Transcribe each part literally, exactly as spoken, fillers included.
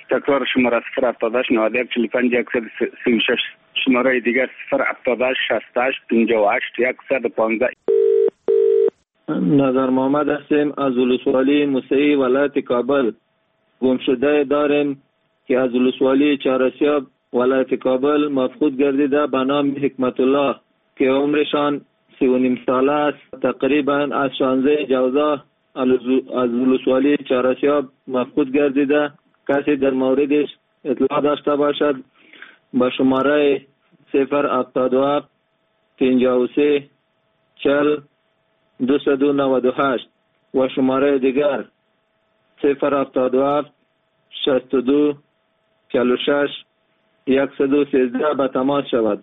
تکرار شماره صفر هفتاد و هشت نود و یک چهل و پنج صد و سی و شش. شماره دیگر صفر هفتاد و هشت شصت و هشت پنجاه و هشت صد و پانزده. نظر محمد هستیم از ولسوالی موسعی ولایت کابل. گمشده داریم که از ولسوالی چهارسیاب ولایت کابل مفقود گردیده به نام حکمت الله که عمرشان سی و نیم ساله است. تقریبا از شانزده جوزا از ولسوالی چهارسیاب مفقود گردیده. کسی در موردش اطلاع داشته باشد با شماره صفر هفتاد و هفت پنجاه و سه چهل دویست و نود و هشت و شماره دیگر صفر هفتاد و هفت شصت و دو چهل و شش صد و سیزده به تماس شود.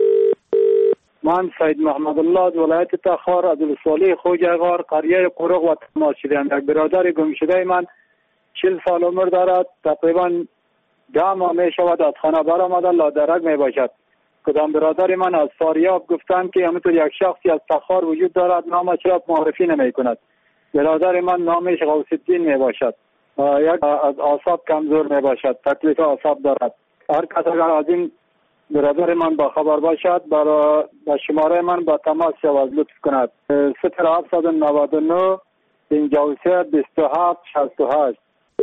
من سید محمد الله از ولایت تخار از ولسوالی خوجغار قریه قرق و تماس شدم. یک برادر گم شده من چهل سال عمر دارد. تقریبا ده ماه می شود از خانه برآمده لادرک می باشد. کدام برادر من از فاریاب گفتند که همینطور یک شخصی از تخار وجود دارد نامش را معرفی نمی کند. برادر من نامش غوث الدین می باشد. یک از اعصاب کمزور می باشد. تکلیف اعصاب دارد. هر کس اگر از این برادر من با خبر باشد برای با شماره من با تماس شود لطف کند. صفر هفتصد و نود و نه پنجاه و سه بیست و هفت شصت و هشت.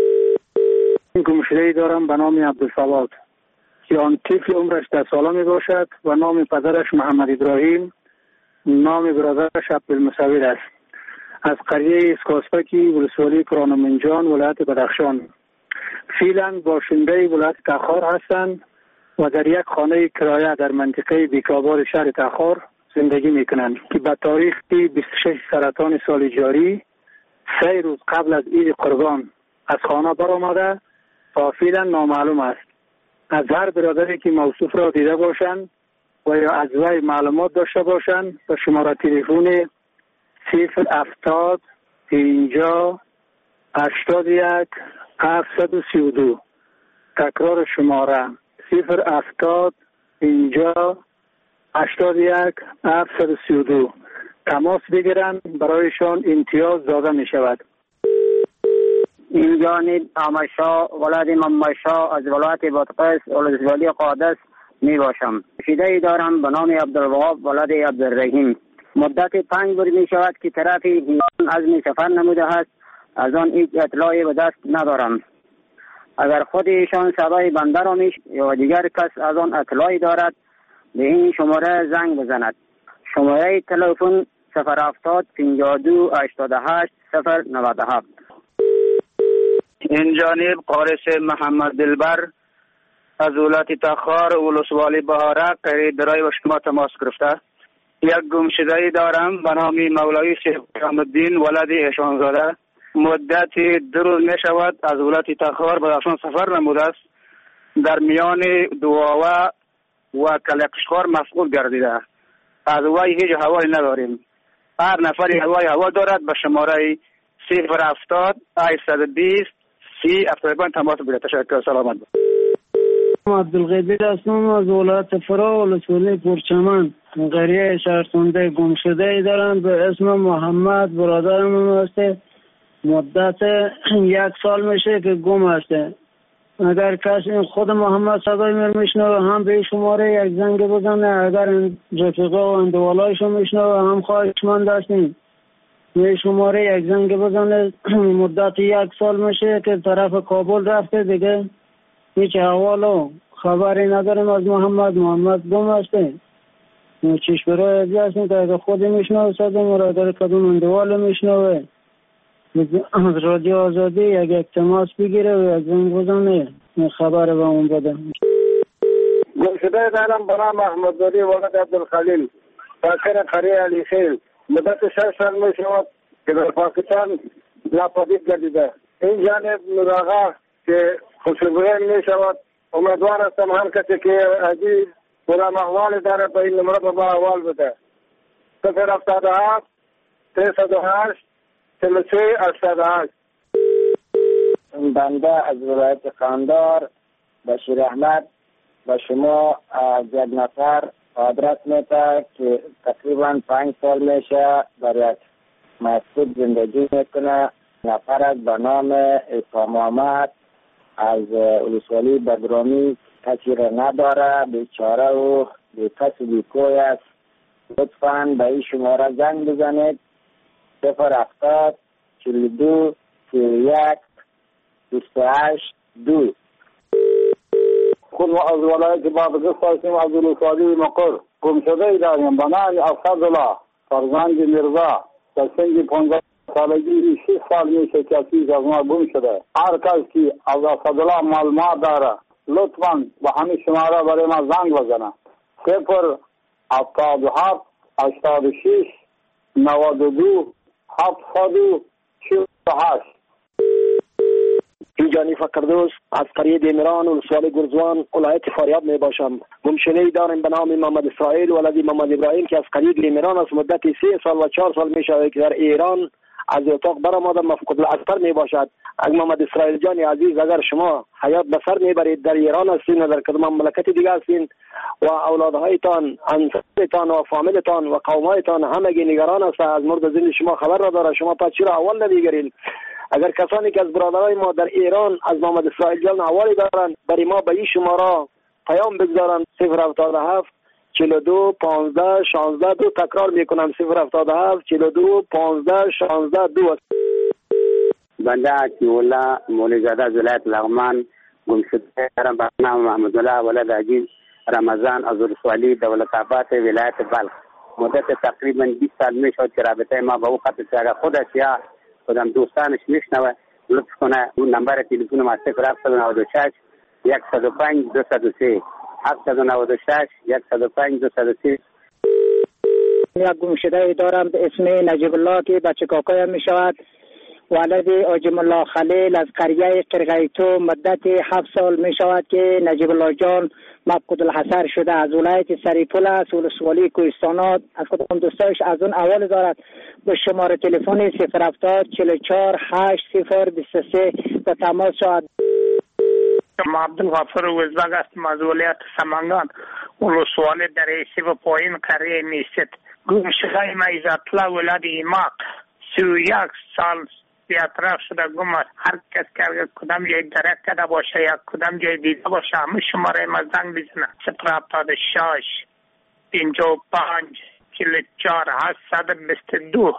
گمشده‌ای دارم به نام عبدالصواد که آن طفل عمرش ده ساله می باشد و نام پدرش محمد ابراهیم، نام برادرش عبدالمصور است. از قریه اسکاسپکی ولسوالی کرانمنجان ولایت بدخشان. فعلا باشنده ولایت تخار هستند و در یک خانه کرایه در منطقه بیکابار شهر تخار زندگی می کنند که به تاریخ بیست و شش سرطان سال جاری سه روز قبل از عید قربان از خانه برآمده تا فعلا نامعلوم است. از هر برادری که موصوف را دیده باشند و یا از وی معلومات داشته باشند به شماره تلفن صفر هفتاد پنجاه هشتاد و یک هفتصد و سی و دو. تکرار شماره صفر هفتاد پنجاه هشتاد و یک هفتصد و سی و دو. تماس بگیرند برایشان امتیاز داده می شود. این جانب آمشا ولاد ممشا از ولایت بادغیس ولسوالی قادس می باشم. شیده دارم به نام عبدالوهاب ولاد عبدالرحیم. مدت پنج بار می شود که طرف هندوستان عزم سفر نموده است. از آن هیچ اطلاعی به دست ندارم. اگر خود ایشان صدای بنده را میش یا دیگر کس از آن اطلاعی دارد به این شماره زنگ بزند. شماره تلفن صفر هفتاد پنجاه و دو هشتاد و هشت صفر نود و هفت. این جانب قارس محمد دلبر از ولایت تخار ولسوالی بهارک قریه درای و شما تماس گرفته. یک گمشده‌ای دارم به نام مولوی شیخ الدین ولد ایشانزاده. مدت دو روز می شود از ولایت تخار به بدخشان سفر نموده است. در میان دواوه و کلقشخار مفقود گردیده. از وی هیچ حوالی نداریم. هر نفری حوای هوا دارد به شماره صفر هفتاد هشتصد و بیست سی هفتاد و پنج تماس بگیرید. تشکر. سلامت باشید. عبدالقادر هستم از ولایت فرا ولسوالی پرچمن. قریه شهرسنده گمشده دارم به اسم محمد. برادرم هسته. مدت یک سال میشه که گم هسته. اگر کسی خود محمد صدای من میشنوه هم به شماره یک زنگ بزنه. اگر رفقا و اندوالایشو میشنوه هم خواهشمند هستیم به شماره یک زنگ بزنه. مدت یک سال میشه که طرف کابل رفته دیگه هیچ احوال و خبری نداریم از محمد. محمد گم هسته. چیش برای ازی هستیم که اگر خودی میشنوه صدای مرادر کدوم اندوال میشنوه از رادیو آزادی یک یک تماس بگیره و یک زنگ بزنه خبر به اون بده. گمشده دارم برام محمد ولی ولد عبدالخلیل ساکن قریه علی خیل. مدت شش سال می شود که در پاکستان ناپدید گردیده. این جانب نوراغا که خوشبوین می شود. امیدوار هستم هر کسی که عزیز برام احوال داره به این نمره با احوال بده. صفر هفتاد و هفت سیصد و هشت چهل و سه هشتاد و هشت. بنده از ولایت قندار بشیر احمد و شما از یک نفر آدرس میده که تقریبا پنج سال میشه در یک مسجد زندگی میکنه. نفر از به نام عیسی محمد از ولسوالی بدرامی کسی را نداره، بیچاره و بی کس و بی کوی است. لطفاً به این شماره زنگ بزنید: صفر هفتاد چهل و دو سی و یک بیست و هشت دو. خود ما از ولایت بادغیس هستیم، از ولسوالی مقر. گمشده داریم به نام اسدالله فرزند میرزا. در سن پانزده سالگی شش سال میشه که چیز از ما گم شده. هر کس که از اسدالله معلومات داره لطفاً به همین شماره برای ما زنگ بزنه: صفر هفتاد و هفت هشتاد و شش نود و دو هفتصد و چهل و هشت. اینجانی فقردوس از قریه دیمران ولسوالی گرزوان ولایت فاریاب می باشم. گمشده داریم به نام محمد اسرائیل ولد محمد ابراهیم که از قریه دیمران از مدت سه سال و چهار سال می شود که در ایران از اتاق برآمده مفقود الاثر می باشد. از محمد اسرائیل جان عزیز، اگر شما حیات به سر می برید، در ایران هستین و در کدام مملکت دیگه هستین و اولادهایتان، انصارتان و فامیلتان و قومایتان همگی نگران است از مورد زنده شما خبر را داره، شما پس چرا اول نمیگیرین؟ اگر کسانی که از برادرای ما در ایران از محمد اسرائیل جان حوالی دارن برای ما به این شماره پیام بگذارن: صفر هفتاد و هفت چهل و دو پانزده شانزده دو. تکرار میکنم: صفر هفتاد و هفت چهل و دو پانزده شانزده دو. بنده عطی‌الله مولوی‌زاده از ولایت لغمان گمشده دارم به نام محمد الله ولد عزیز رمضان از ولسوالی دولت‌آباد ولایت بلخ. مدت تقریبا بیست سال میشد که رابطه ما با او قطع شده. خودش یا خودم دوستانش میشنوه لطف کنه اون نمبر تلفن ما صفر هفت نه شش یک صفر پنج دو صفر سه هفت نه شش یک صفر پنج دو صفر سه. یک گمشده دارم به اسم نجیب الله که بچه کاکایم می شود. ولد آجم الله خلیل از قریه قرقیتو مدت هفت سال می شود که نجیب الله جان مفقود الحصر شده. از ولایت سریپول است، ولسوالی کوهستانات. از خودم دوستایش از اون اول دارد به شماره تلفن صفر هفتاد چهل و چهار هشت صفر بیست و سه به تماس شود. ما عبدالغفور وزبگ هستم از ولایت سمنگان ولسوالی در ایسی و پایین قریه میست. گمشده ما عزت‌الله ولد ایماق سی و یک سال بیاطراف شده گم است. هر کس که کدام جای درک کرده باشه یا کدام جای دیده باشه همه شماره ما زنگ بزنه: صفر هفتاد و شش پنجاه و پنج چهل و چهار هشتصد و بیست و دو.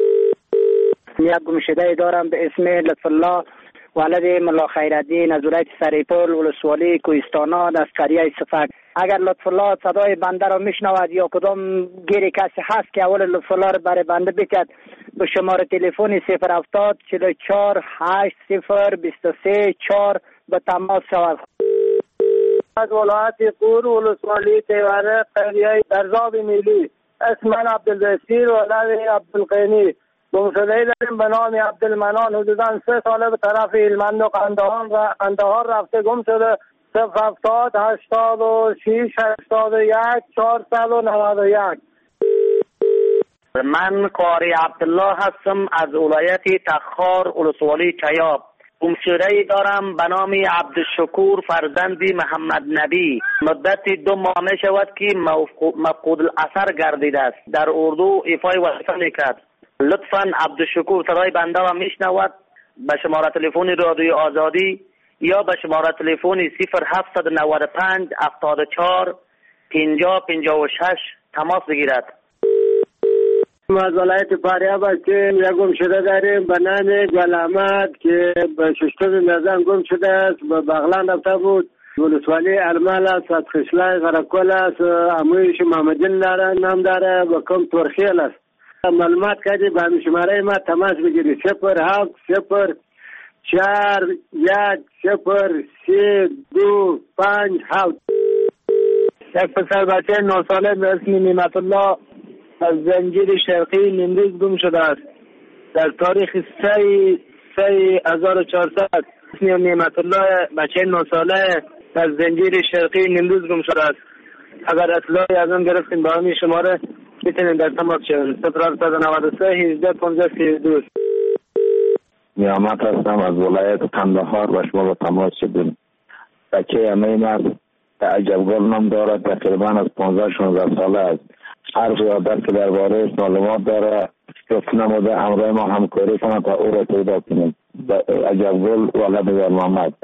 یک گمشده دارم به اسم لطف الله ولد ملا خیرالدین از ولایت سریپول ولسوالی کوهستانات از قریه صفک. اگر لطف الله صدای بنده را میشنود یا کدام گیری کسی هست که اول لطف الله را برای بنده بکد به شماره تلفن صفر هفتاد چهل و چهار هشت صفر بیست و سه چهار به تماس شود. از ولایت قور ولسوالی تیوره قریه درزاب میلی. اسم من عبدالبصیر ولد عبدالقینی. گمشده داریم به نام عبدالمنان. حدوداً سه ساله به طرف هلمند و قندهار رفته گم شده. صفر هفتاد هشتاد و شش هشتاد و یک چهارصد و نود و یک. من قاری عبدالله هستم از ولایت تخار ولسوالی چیاب. گمشده دارم به نام عبدالشکور فرزند محمد نبی. مدت دو ماه می شود که مفقود الاثر گردیده است. در اردو ایفای وظیفه میکرد. لطفاً عبدالشکور صدای بنده را میشنود به شماره تلفن رادیوی آزادی یا به شماره تلفن صفر هفت نه پنج هفتاد و چهار پنجاه پنجاه و شش تماس بگیرد. ما از ولایت فاریاب هستیم. یک گمشده داریم به نام گل احمد که به ششتم میزان گم شده است. به بغلان رفته بود. ولسوالی ارمل است، از خشلای غرقل است. عمویش محمدین داره نام داره و کم ترخیل است. معلومات کردی به همین شماره ما تماس بگیری: صفر هفت صفر چهار یک صفر سه دو پنج هفت. یک پسر بچه نه ساله به اسم نعمت الله از زنجیر شرقی نیمروز گم شده است. در تاریخ سه سه هزار و چهارصد اسم نعمت الله بچه نه ساله از زنجیر شرقی نیمروز گم شده است. اگر اطلاعی از اون گرفتیم با همین شماره میتونیم در تماس شویم: صفر هفت نه سه هجده پانزده سی و دو. نیامت هستم از ولایت قندهار و شما با تماس شدیم. بچه امین است، عجبگل نام دارد، تقریبا از پانزده شانزده ساله است. هر قیادت که درباره معلومات داره گفت نموده همراه ما همکاری کنند تا او را پیدا کنیم. عجبگل ولد یار محمد.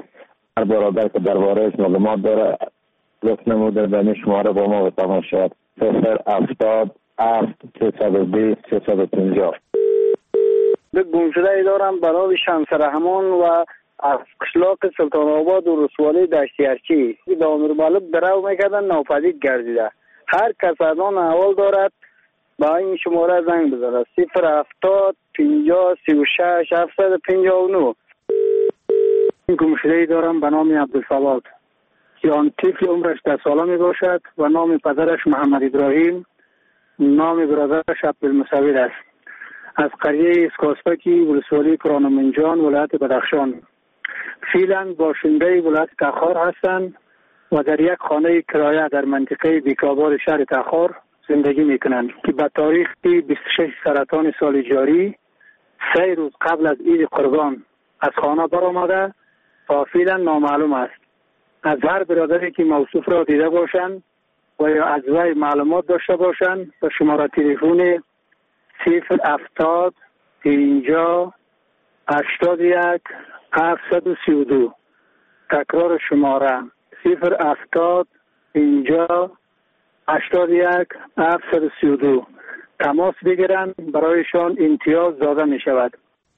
هر برادر که دربارهش معلومات داره لطف نموده به این شماره با ما تماس شود. صفر هفتاد هفت سیصد و بیست سیصد و پنجاه. به گمشده ای دارم به نام شمس رحمان و از قشلاق سلطان آباد و رسوالی دشتیارچی دامیر مالب درو میکردن ناپدید گردیده. هر کس از آن احوال دارد با این شماره زنگ بزنه. صفر هفتاد پنجاه سی و شش هفتصد و پنجاه و نه. گمشده ای دارم به نام عبدالصمد که آن طفل عمرش ده ساله می باشد و نام پدرش محمد ابراهیم، نام برادرش عبدالمصور است. از قریه اسکاسپکی ولسوالی کرانمنجان ولایت بدخشان. فعلا باشنده ولایت تخار هستند و در یک خانه کرایه در منطقه بیکابار شهر تخار زندگی میکنند که به تاریخ بیست و شش سرطان سال جاری سه روز قبل از عید قربان از خانه برآمده و فعلا نامعلوم است. از هر برادری که موصوف را دیده باشند و یا از وی معلومات داشته باشند به شماره تلفن صفر هفتاد پنجاه هشتاد و یک هفتصد و سی و دو. تکرار شماره صفر هفتاد پنجاه هشتاد و یک هفتصد و سی و دو. تماس بگیرند، برایشان امتیاز داده می شود.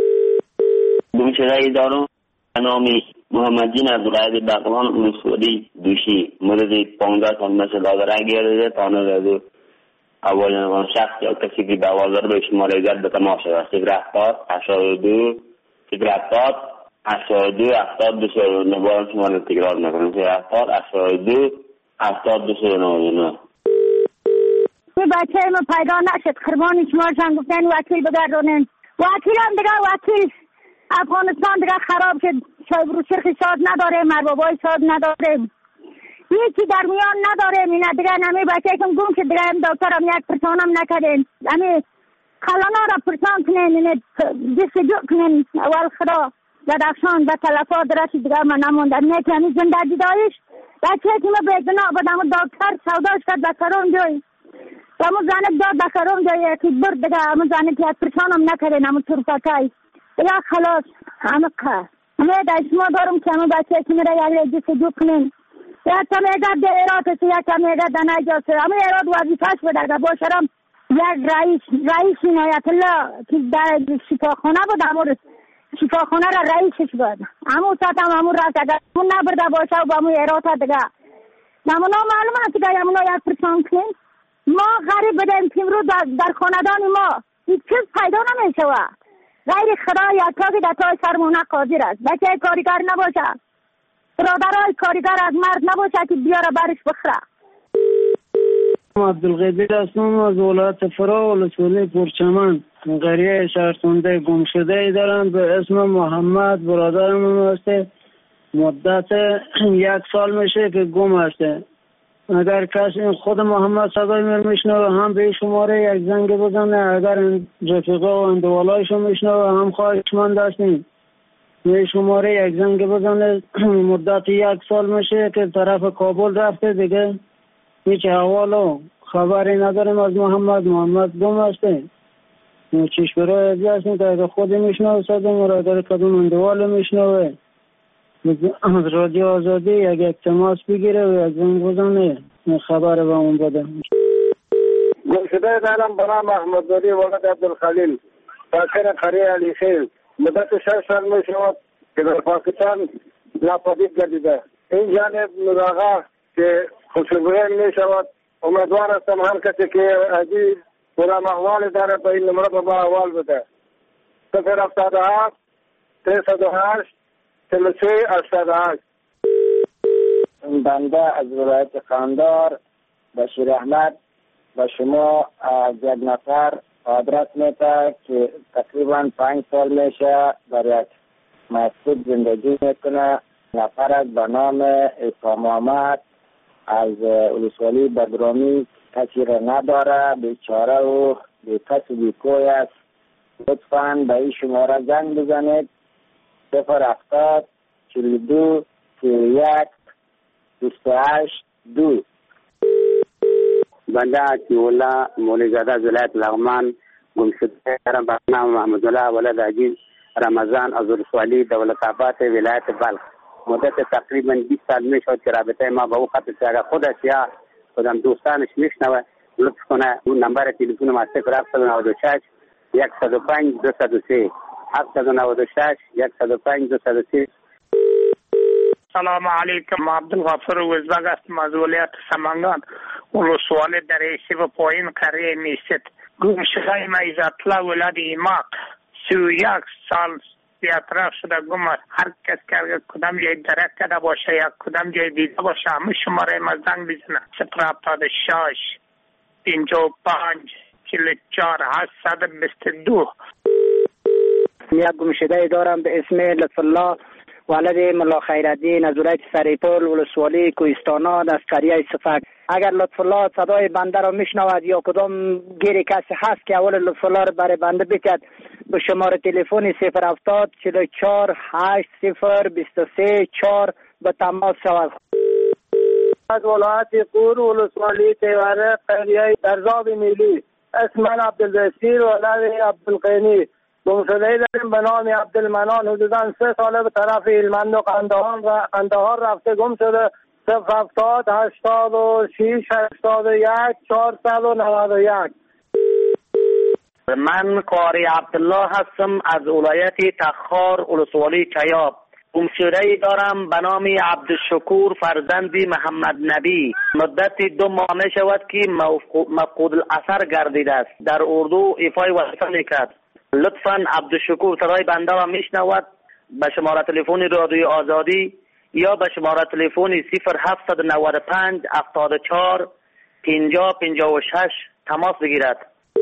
گمشده دارم به نام محمدین از ولایت بغلان ولسوالی دوشی مورد پانزده سال مثل دادره گرده تانه دادو اول شخص یا کسی که به آواز داره به شماره زد به تماس شود. صفر هفتاد هشتاد و دو صفر هفتاد هشتاد و دو هفتاد دو صفر و نه. باید شماره تکرار نکنم. صفر هفتاد هشتاد و دو هفتاد دو صفر و نه. این بچه ما پیدا نشد. قربان شما شان گفتن وکیل بگردونن. وکیل هم دیگه وکیل افغانستان دیگه خراب شد. شاید برو چرخ شاد نداره، مربابای شاد نداره، هیچی در میان نداره. مینا دیگه نمی بچه کم گم شد. دیگه هم دکتر هم یک پرسان هم نکردن. همی خلانا را پرسان کنین جستجو کنین. اول خدا بدخشان به تلفات رسید دیگه من نموندم. نیتی همی زندگی دایش بچه که ما بیدنا بدم دکتر سوداش کرد بکرون جای و همون زنک داد بکرون جای که برد دیگه همون زنک یک پرسان هم نکردن. همون طرفتای دیگه خلاص همه که همه دشما دارم که همون بچه که میره یک جستجو کنین. یک کم اگر در ایراد است، یک کم اگر در نجاست. همه ایراد وظیفه‌اش بده باشرم یک رئیس رئیس عنایت الله که در شفاخانه بود همون شفاخانه را رئیسش بود. همون ساعت هم همون رفت اگر اون نبرده باشه و همون ایراد دیگه نمونا معلوم است که همونا یک پرسان کنیم. ما غریب بدیم که امروز در خاندان ما هیچ چیز پیدا نمیشه و غیر خدا یکتا که در تای سرمونه قادر است. بچه کاریگر نباشه، برادرای کاریگر از مرد نباشه که بیاره برش بخره. عبدالغیبی هستم از ولایت فرا ولسوالی پرچمن. قریه شهرسونده گمشده ای دارم به اسم محمد. برادرم هسته مدت یک سال میشه که گم هسته. اگر کسی خود محمد صدای مر میشنوه هم به شماره یک زنگ بزنه. اگر رفیقا و اندوالایشو میشنوه هم خواهشمند هستیم به شماره یک زنگ بزنه. مدت یک سال میشه که طرف کابل رفته دیگه هیچ احوال و خبری نداریم از محمد. محمد گم هسته. چیش برای ازی هستیم که اگر خودی میشنوه صدای مر، اگر کدوم اندوال میشنوه از رادیو آزادی یک یک تماس بگیره و یک زنگ بزنه خبر به اون بده. گمشده دارم به نام احمدزاده ولد عبدالخلیل ساکن قریه علی خیل. مدت شش سال می شود که در پاکستان ناپدید گردیده. این جانب مراغه که خوشبویی می شود. امیدوار هستم هر کسی که عزیز برام احوال داره به این نمره به ما احوال بده. صفر هفتاد و هفت سیصد و هشت چهل و سه هشتاد و هشت. بنده از ولایت قندهار بشیر احمد و شما از یک نفر آدرس میده که تقریبا پنج سال میشه در یک مسجد زندگی میکنه. نفر از به نام عیسی محمد از ولسوالی بدرامی کسی را نداره، بیچاره و بی کس و بی کوی است. لطفاً به این شماره زنگ بزنید صفر هفتاد چهل و دو سی و یک بیست و هشت دو. بنده عطی‌الله مولی‌زاده از ولایت لغمان گمشده دارم به نام محمدالله ولد عجیز رمضان از ولسوالی دولت آباد ولایت بلخ. مدت تقریبا بیست سال میشد که رابطه ما با او خط است. اگر خودش یا خودم دوستانش میشنوه لطف کنه اون نمبر تلفن ما صفر هفت نه شش یک صفر پنج دو صفر سه هفت نه شش یک صفر پنج دو صفر سه. سلام علیکم. عبدالغفور وزبگ هستم از ولایت سمنگان، ولسوالی دریسی و پایین قریه میست. گم شده ما عزت‌الله ولد ایماق سی و یک سال بیاطراف شده گم است. هر کس که کدام جای درک کرده باشه یا کدام جای دیده باشه همه شماره ما زنگ بزنه. صفر هفتاد و شش پنجاه و پنج چهل و چهار هشتصد و بیست و دو. یک گم شده دارم به اسم لطف الله ولد ملا خیرالدین از ولایت سریپل ولسوالی کوهستانات از قریه صفک. اگر لطف الله صدای بنده را میشنود یا کدام گیری کسی هست که اول لطف الله را برای بنده بکرد به شماره تلفن صفر هفتاد چهل و چهار هشت صفر بیست و سه چهار به تماس شود. از ولایت قور ولسوالی تیوره قریه درزاب میلی اسم من عبدالبصیر ولد عبدالقینی. گمشده‌ای داریم به نام عبدالمنان حدوداً سه ساله به طرف هلمند و قندهار و قندهار رفته گم شده. صفر هفتاد هشتاد و شش هشتاد و یک چهارصد و نود و یک. من قاری عبدالله هستم از ولایت تخار ولسوالی چیاب. گمشده‌ای دارم به نام عبدالشکور فرزندی محمد نبی. مدت دو ماه می شود که مفقود الاثر گردیده است. در اردو ایفای وظیفه میکرد. لطفاً عبدالشکور صدای بنده را میشنود به شماره تلفن رادیوی آزادی یا به شماره تلفن صفر هفت نه پنج هفتاد و چهار پنجاه پنجاه و شش تماس بگیرد.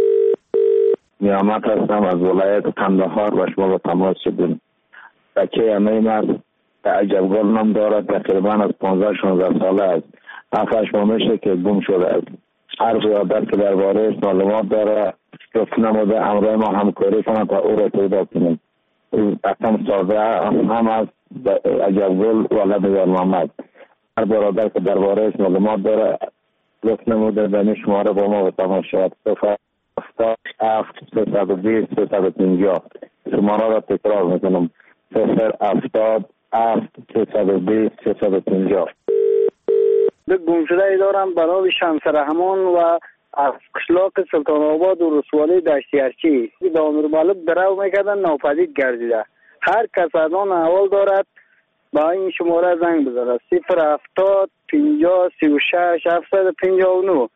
نیامت هستم از ولایت قندهار و شما با تماس شدیم. بچه همه مرد عجبگل نام دارد. تقریبا از پانزده شانزده ساله است. هفتش ماه میشه که گم شده است. هر برادر که درباره‌اش معلومات داره گفت نموده همراه ما همکاری کنند تا او را پیدا کنیم. اصلا ساده هم از عجبگل ولد یار محمد. هر برادر که درباره‌اش معلومات داره گفت نموده به شماره با ما به تماس شود. صفر هفتاد هفت سیصد و بیست سیصد و پنجاه. شماره را تکرار میکنم. صفر هفتاد هفت سیصد و بیست سیصد و پنجاه. گمشده‌ای دارم به نام شمس رحمان و از قشلاق سلطان آباد و رسوالی دشتیارچی. به امیر مالک درو میکردن ناپدید گردیده. هر کس از آن احوال دارد با این شماره زنگ بزنه. صفر هفتاد پنجاه سی و شش هفتصد و پنجاه و نه.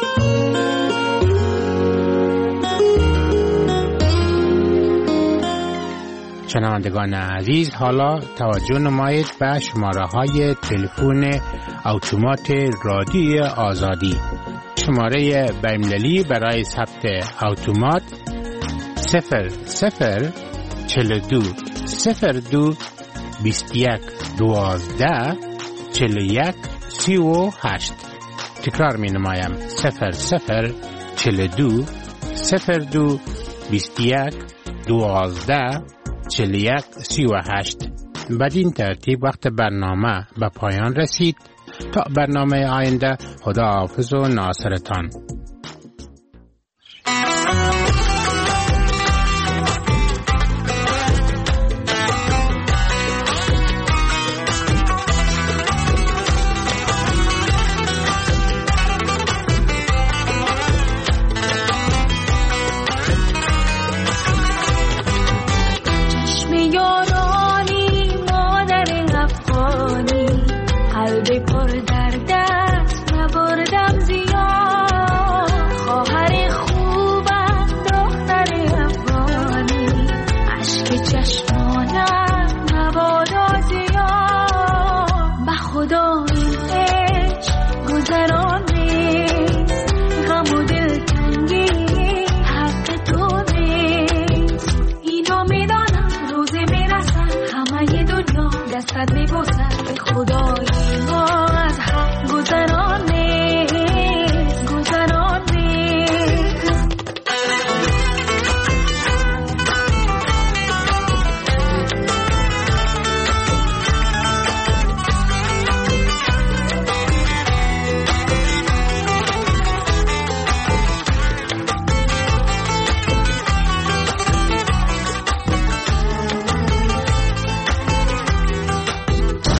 شنوندگان عزیز، حالا توجه نمایید به شماره های تلفن اتومات رادیوی آزادی. شماره بین‌المللی برای ثبت اتومات صفر صفر چهل و دو صفر دو بیست و یک دوازده چهل و یک سی و هشت. تکرار می نمایم. صفر صفر چهل و دو صفر دو بیست و یک دوازده چهل و یک سی و هشت. بدین ترتیب وقت برنامه به پایان رسید. تا برنامه آینده، خدا حافظ و ناصرتان. دستت میبوسم به خدای ما از حق گذران